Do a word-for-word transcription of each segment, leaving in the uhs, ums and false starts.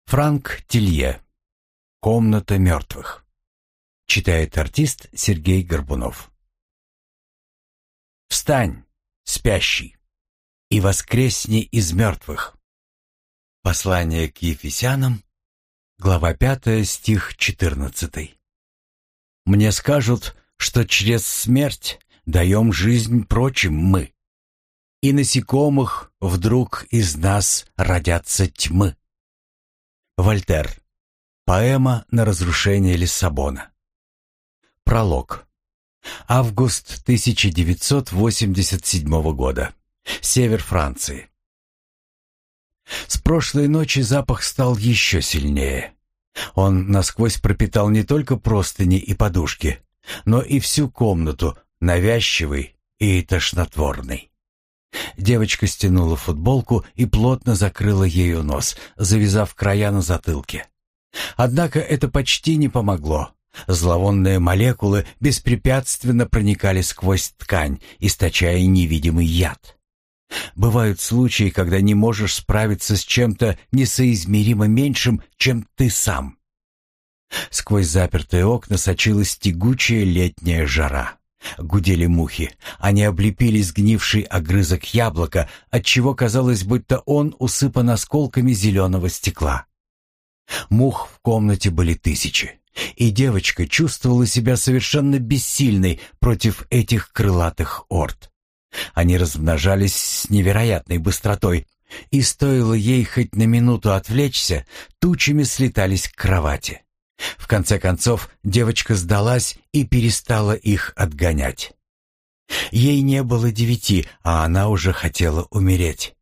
Франк Тилье. «Комната мертвых». Читает артист Сергей Горбунов. «Встань, спящий, и воскресни из мертвых». Послание к Ефесянам, глава пятая, стих четырнадцатый. «Мне скажут, что через смерть даем жизнь прочим мы, и насекомых вдруг из нас родятся тьмы». Вольтер. Поэма на разрушение Лиссабона. Пролог. Август тысяча девятьсот восемьдесят седьмого года. Север Франции. С прошлой ночи запах стал еще сильнее. Он насквозь пропитал не только простыни и подушки, но и всю комнату, навязчивый и тошнотворный. Девочка стянула футболку и плотно закрыла ею нос, завязав края на затылке. Однако это почти не помогло. Зловонные молекулы беспрепятственно проникали сквозь ткань, источая невидимый яд. Бывают случаи, когда не можешь справиться с чем-то несоизмеримо меньшим, чем ты сам. Сквозь запертые окна сочилась тягучая летняя жара. Гудели мухи. Они облепили сгнивший огрызок яблока, отчего казалось, будто он усыпан осколками зеленого стекла. Мух в комнате были тысячи, и девочка чувствовала себя совершенно бессильной против этих крылатых орд. Они размножались с невероятной быстротой, и стоило ей хоть на минуту отвлечься, тучами слетались к кровати. В конце концов, девочка сдалась и перестала их отгонять. Ей не было девяти, а она уже хотела умереть.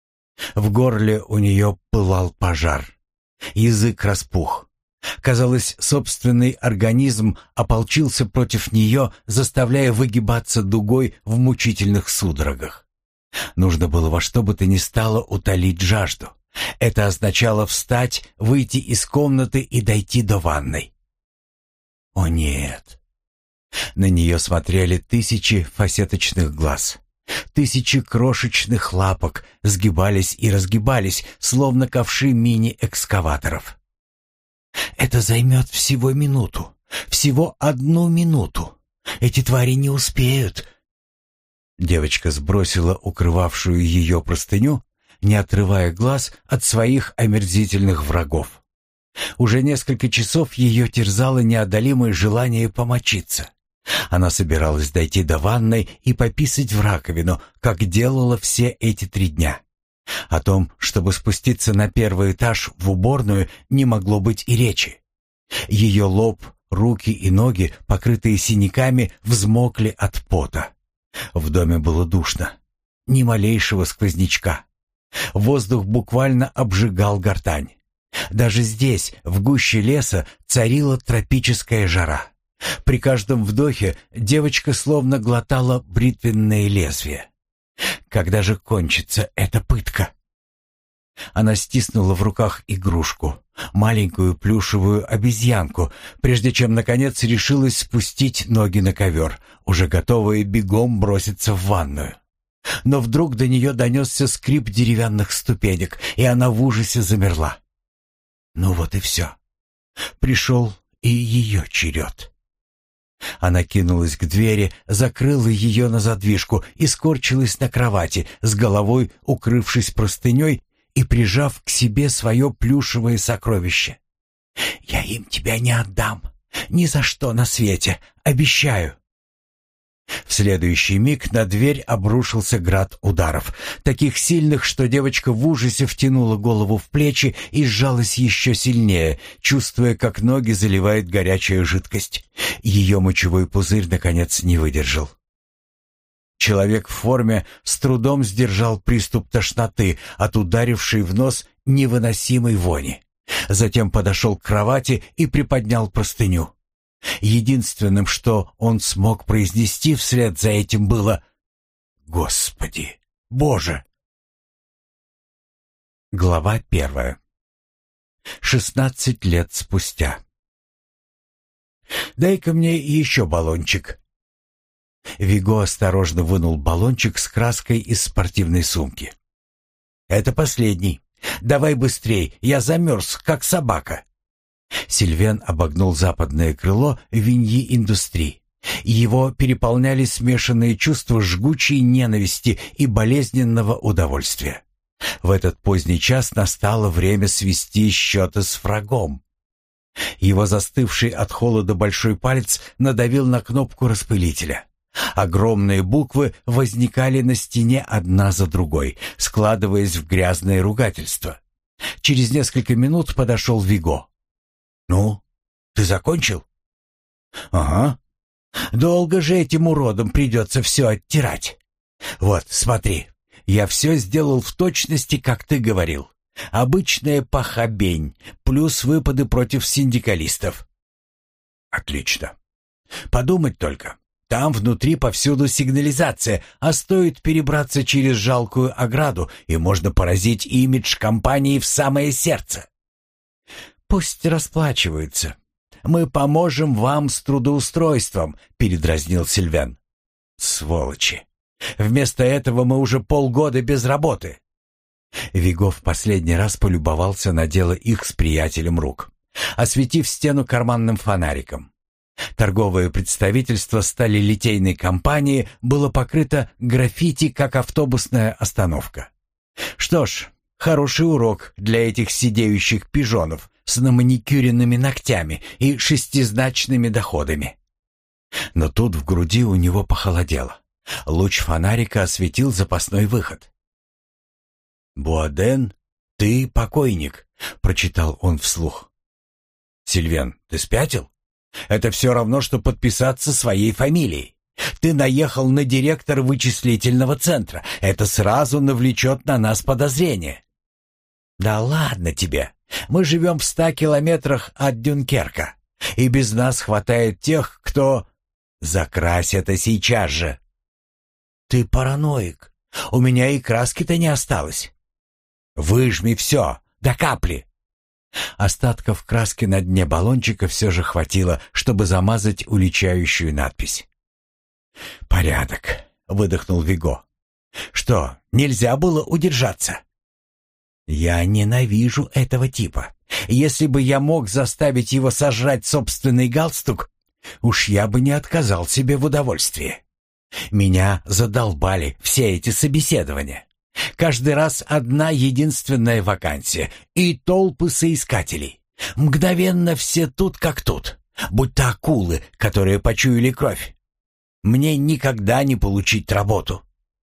В горле у нее пылал пожар. Язык распух. Казалось, собственный организм ополчился против нее, заставляя выгибаться дугой в мучительных судорогах. Нужно было во что бы то ни стало утолить жажду. Это означало встать, выйти из комнаты и дойти до ванной. О нет! На нее смотрели тысячи фасеточных глаз. Тысячи крошечных лапок сгибались и разгибались, словно ковши мини-экскаваторов. «Это займет всего минуту. Всего одну минуту. Эти твари не успеют». Девочка сбросила укрывавшую ее простыню, не отрывая глаз от своих омерзительных врагов. Уже несколько часов ее терзало неодолимое желание помочиться. Она собиралась дойти до ванной и пописать в раковину, как делала все эти три дня. О том, чтобы спуститься на первый этаж в уборную, не могло быть и речи. Ее лоб, руки и ноги, покрытые синяками, взмокли от пота. В доме было душно. Ни малейшего сквознячка. Воздух буквально обжигал гортань. Даже здесь, в гуще леса, царила тропическая жара. При каждом вдохе девочка словно глотала бритвенное лезвие. Когда же кончится эта пытка? Она стиснула в руках игрушку, маленькую плюшевую обезьянку, прежде чем, наконец, решилась спустить ноги на ковер, уже готовая бегом броситься в ванную. Но вдруг до нее донесся скрип деревянных ступенек, и она в ужасе замерла. Ну вот и все. Пришел и ее черед. Она кинулась к двери, закрыла ее на задвижку и скорчилась на кровати, с головой укрывшись простыней и прижав к себе свое плюшевое сокровище. «Я им тебя не отдам. Ни за что на свете. Обещаю». В следующий миг на дверь обрушился град ударов, таких сильных, что девочка в ужасе втянула голову в плечи и сжалась еще сильнее, чувствуя, как ноги заливает горячая жидкость. Ее мочевой пузырь, наконец, не выдержал. Человек в форме с трудом сдержал приступ тошноты от ударившей в нос невыносимой вони. Затем подошел к кровати и приподнял простыню. Единственным, что он смог произнести вслед за этим, было «Господи, Боже!». Глава первая. Шестнадцать лет спустя. «Дай-ка мне еще баллончик». Виго осторожно вынул баллончик с краской из спортивной сумки. «Это последний. Давай быстрей, я замерз, как собака». Сильвен обогнул западное крыло Виньи Индустрии. Его переполняли смешанные чувства жгучей ненависти и болезненного удовольствия. В этот поздний час настало время свести счеты с врагом. Его застывший от холода большой палец надавил на кнопку распылителя. Огромные буквы возникали на стене одна за другой, складываясь в грязное ругательство. Через несколько минут подошел Виго. «Ну, ты закончил?» «Ага. Долго же этим уродам придется все оттирать. Вот, смотри, я все сделал в точности, как ты говорил. Обычная похабень, плюс выпады против синдикалистов». «Отлично. Подумать только. Там внутри повсюду сигнализация, а стоит перебраться через жалкую ограду, и можно поразить имидж компании в самое сердце». «Пусть расплачиваются. Мы поможем вам с трудоустройством», — передразнил Сильвен. «Сволочи! Вместо этого мы уже полгода без работы». Виго в последний раз полюбовался на дело их с приятелем рук, осветив стену карманным фонариком. Торговое представительство сталелитейной компании было покрыто граффити, как автобусная остановка. Что ж, хороший урок для этих сидеющих пижонов с наманикюренными ногтями и шестизначными доходами. Но тут в груди у него похолодело. Луч фонарика осветил запасной выход. «Буаден, ты покойник», — прочитал он вслух. «Сильвен, ты спятил? Это все равно, что подписаться своей фамилией. Ты наехал на директора вычислительного центра. Это сразу навлечет на нас подозрения». «Да ладно тебе. Мы живем в ста километрах от Дюнкерка, и без нас хватает тех, кто...» «Закрась это сейчас же». «Ты параноик. У меня и краски-то не осталось». «Выжми все, до капли». Остатков краски на дне баллончика все же хватило, чтобы замазать уличающую надпись. «Порядок», — выдохнул Виго. «Что, нельзя было удержаться?» «Я ненавижу этого типа. Если бы я мог заставить его сожрать собственный галстук, уж я бы не отказал себе в удовольствии. Меня задолбали все эти собеседования. Каждый раз одна единственная вакансия и толпы соискателей. Мгновенно все тут как тут, будто акулы, которые почуяли кровь. Мне никогда не получить работу».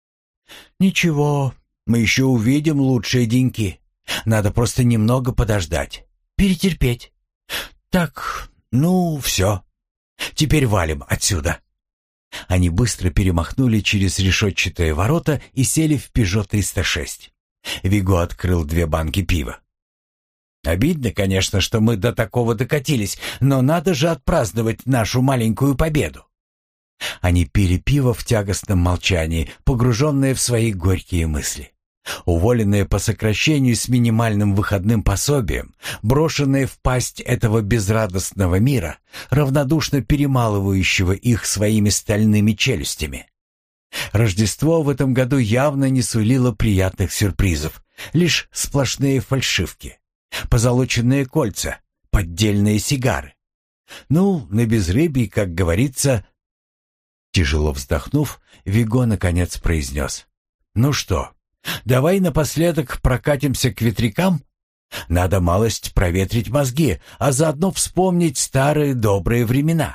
«Ничего, мы еще увидим лучшие деньки. Надо просто немного подождать, перетерпеть. Так, ну, все. Теперь валим отсюда». Они быстро перемахнули через решетчатые ворота и сели в «Пежо триста шесть». Виго открыл две банки пива. «Обидно, конечно, что мы до такого докатились, но надо же отпраздновать нашу маленькую победу». Они пили пиво в тягостном молчании, погруженные в свои горькие мысли. Уволенные по сокращению с минимальным выходным пособием, брошенные в пасть этого безрадостного мира, равнодушно перемалывающего их своими стальными челюстями. Рождество в этом году явно не сулило приятных сюрпризов, лишь сплошные фальшивки, позолоченные кольца, поддельные сигары. Ну, на безрыбье, как говорится. Тяжело вздохнув, Виго наконец произнес: «Ну что, давай напоследок прокатимся к ветрякам? Надо малость проветрить мозги, а заодно вспомнить старые добрые времена».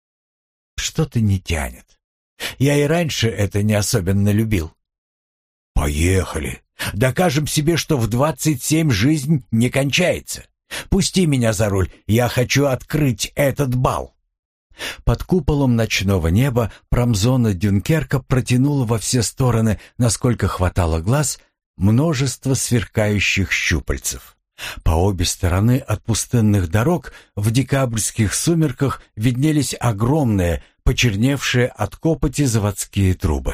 «Что-то не тянет. Я и раньше это не особенно любил». «Поехали. Докажем себе, что в двадцать семь жизнь не кончается. Пусти меня за руль, я хочу открыть этот бал». Под куполом ночного неба промзона Дюнкерка протянула во все стороны, насколько хватало глаз, множество сверкающих щупальцев. По обе стороны от пустынных дорог в декабрьских сумерках виднелись огромные, почерневшие от копоти заводские трубы.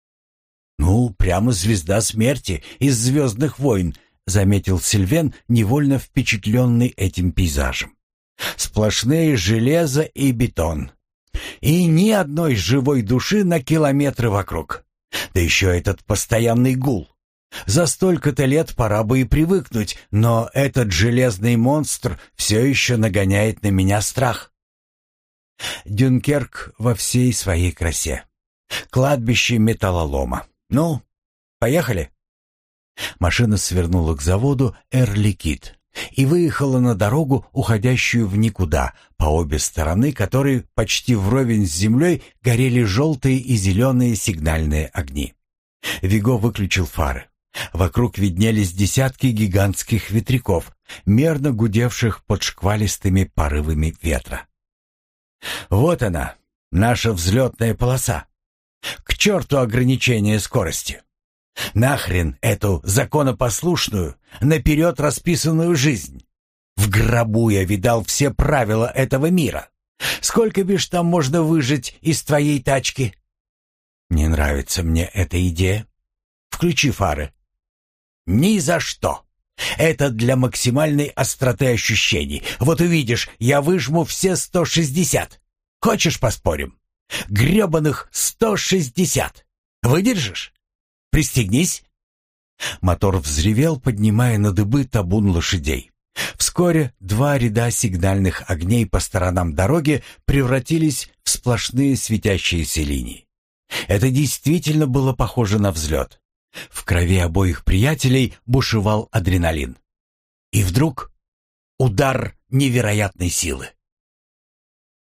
«Ну, прямо звезда смерти из «Звездных войн», — заметил Сильвен, невольно впечатленный этим пейзажем. «Сплошные железо и бетон. И ни одной живой души на километры вокруг. Да еще этот постоянный гул. За столько-то лет пора бы и привыкнуть, но этот железный монстр все еще нагоняет на меня страх. Дюнкерк во всей своей красе. Кладбище металлолома. Ну, поехали. Машина свернула к заводу «Эр Ликвид» и выехала на дорогу, уходящую в никуда, по обе стороны которой почти вровень с землей горели желтые и зеленые сигнальные огни. Виго выключил фары. Вокруг виднелись десятки гигантских ветряков, мерно гудевших под шквалистыми порывами ветра. Вот она, наша взлетная полоса. К черту ограничение скорости. Нахрен эту законопослушную, наперед расписанную жизнь. В гробу я видал все правила этого мира. Сколько бишь там можно выжать из твоей тачки? Не нравится мне эта идея. Включи фары. Ни за что. Это для максимальной остроты ощущений. Вот увидишь, я выжму все сто шестьдесят. Хочешь, поспорим? Гребаных сто шестьдесят. Выдержишь? Пристегнись. Мотор взревел, поднимая на дыбы табун лошадей. Вскоре два ряда сигнальных огней по сторонам дороги превратились в сплошные светящиеся линии. Это действительно было похоже на взлет. В крови обоих приятелей бушевал адреналин. И вдруг удар невероятной силы.